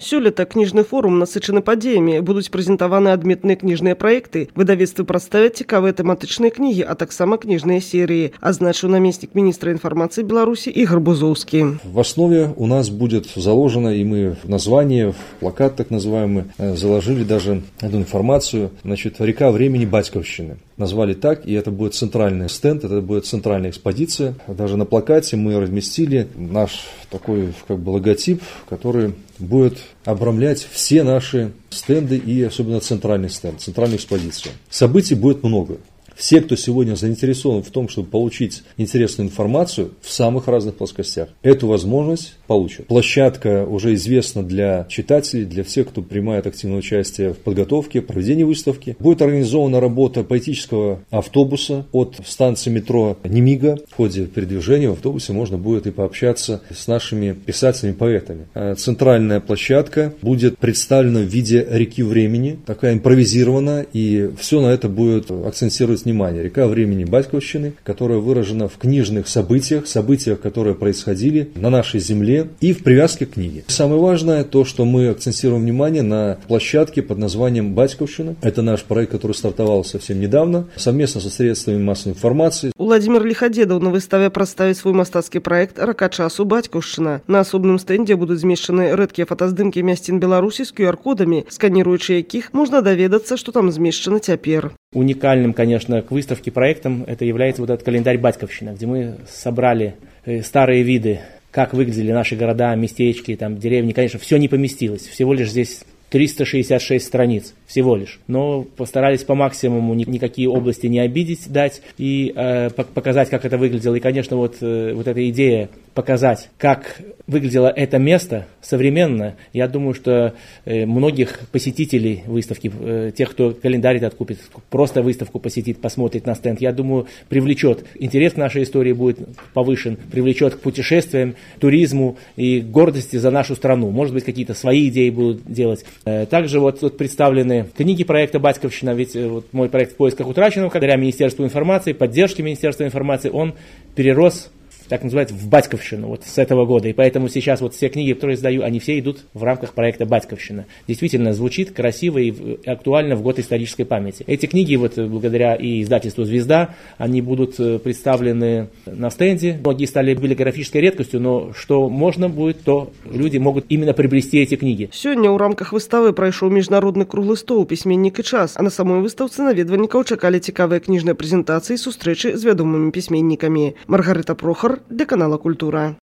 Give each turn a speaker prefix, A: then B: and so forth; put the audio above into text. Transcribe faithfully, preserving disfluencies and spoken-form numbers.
A: Сёлета кніжны форум насычаны падзеямі, будуць прэзентаваны адметныя кніжныя праекты, выдавецтвы прадставяць цікавыя тэматычныя кнігі, а таксама кніжныя серыі, азначыў намеснік міністра информации Беларуси Игорь Бузовский.
B: В основе у нас будет заложено, и мы в названии, в плакат так называемый, заложили даже эту информацию, значит, «Река времени Батьковщины». Назвали так, и это будет центральный стенд, это будет центральная экспозиция. Даже на плакате мы разместили наш такой как бы логотип, который будет обрамлять все наши стенды и особенно центральный стенд, центральную экспозицию. Событий будет много. Все, кто сегодня заинтересован в том, чтобы получить интересную информацию в самых разных плоскостях, эту возможность получат. Площадка уже известна для читателей, для всех, кто принимает активное участие в подготовке, проведении выставки. Будет организована работа поэтического автобуса от станции метро Немига. В ходе передвижения в автобусе можно будет и пообщаться с нашими писателями-поэтами. Центральная площадка будет представлена в виде реки времени, такая импровизированная, и все на это будет акцентировать внимание. Река времени Батьковщины, которая выражена в книжных событиях, событиях, которые происходили на нашей земле и в привязке к книге. Самое важное то, что мы акцентируем внимание на площадке под названием Батьковщина. Это наш проект, который стартовал совсем недавно, совместно со средствами массовой информации.
A: Владимир Лихадедов на выставе представит свой мастацкі проект «Рака часу Батьковщина». На особном стенде будут змешчаны рэдкія фотаздымкі мясцін Беларусі з ку ар-кодамі, сканируючи якіх можно доведаться, что там змешчана цяпер.
C: Уникальным, конечно, к выставке проектом это является вот этот календарь Батьковщина, где мы собрали старые виды, как выглядели наши города, местечки, там, деревни. Конечно, все не поместилось, всего лишь здесь триста шестьдесят шесть страниц, всего лишь. Но постарались по максимуму ни, никакие области не обидеть, дать и э, показать, как это выглядело. И, конечно, вот, э, вот эта идея показать, как выглядело это место современно, я думаю, что э, многих посетителей выставки, э, тех, кто календарь этот купит, просто выставку посетит, посмотрит на стенд, я думаю, привлечет. Интерес к нашей истории будет повышен, привлечет к путешествиям, туризму и гордости за нашу страну. Может быть, какие-то свои идеи будут делать. Также вот тут представлены книги проекта «Батьковщина», ведь вот мой проект «В поисках утраченного», благодаря Министерству информации, поддержке Министерства информации, он перерос, так называется, в Батьковщину вот с этого года. И поэтому сейчас вот все книги, которые издаю, они все идут в рамках проекта «Батьковщина». Действительно звучит красиво и актуально в год исторической памяти. Эти книги, вот благодаря и издательству «Звезда», они будут представлены на стенде. Многие стали библиографической редкостью, но что можно будет, то люди могут именно приобрести эти книги.
A: Сегодня у рамках выставы пройшоў міжнародны круглы стол «Пісьменнік і час», а на самой выставцы наведвальнікаў чакалі цікавыя кніжныя прэзентацыі і сустрэчы з вядомымі пісьменнікамі. Маргарита Прохор для канала «Культура».